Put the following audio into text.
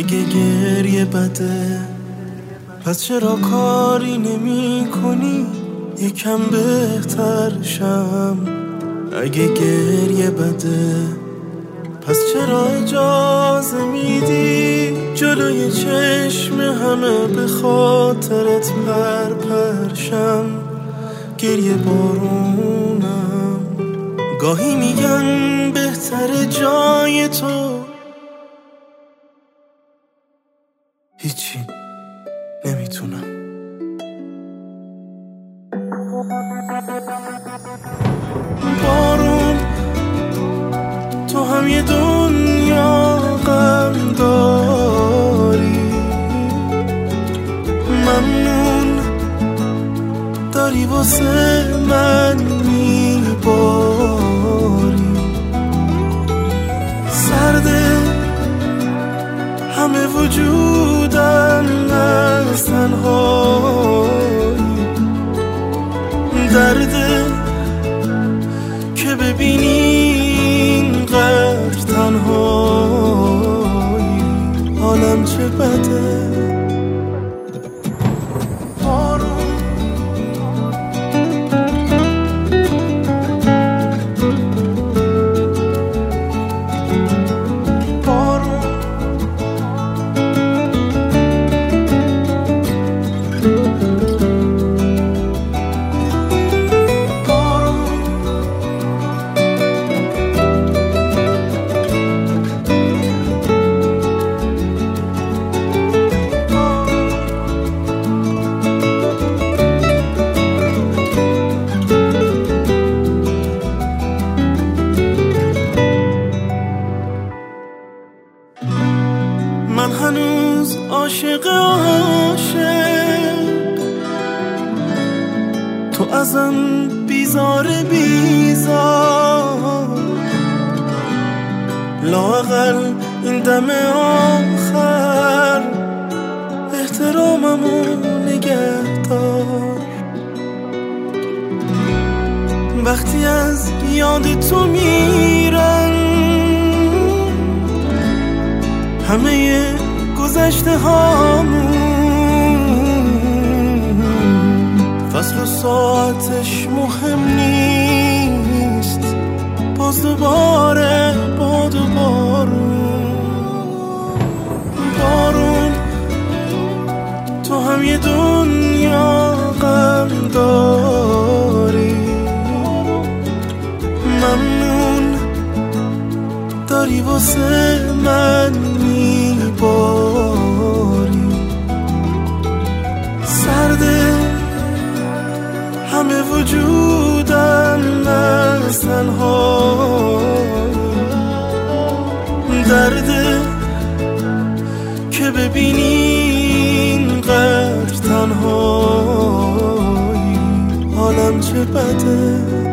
اگه گریه بده پس چرا کاری نمی کنی یکم بهتر شم؟ اگه گریه بده پس چرا اجازه میدی جلوی چشم همه به خاطرت پرشم؟ گریه بارونم گاهی میگن بهتر جای تو هیچی نمیتونم. بارون تو هم یه دنیا غم داری، ممنون داری واسه من میباری. سرده همه وجودم از تنهایی، درده که ببینی اینقدر تنهایی حالم چه بده. من هنوز عاشق تو ازم بیزار لااقل این دم آخر احتراممو نگه دار. وقتی از یاد تو میرن همه گذشته هامون، فصل و ساعتش مهم نیست، باز دوباره باد و بارون تو هم یه دنیا غم داری، ممنون داری واسه من میباری. سرده همه وجودم از تنهایی، درده که ببینی اینقدر تنهایی حالم چه بده.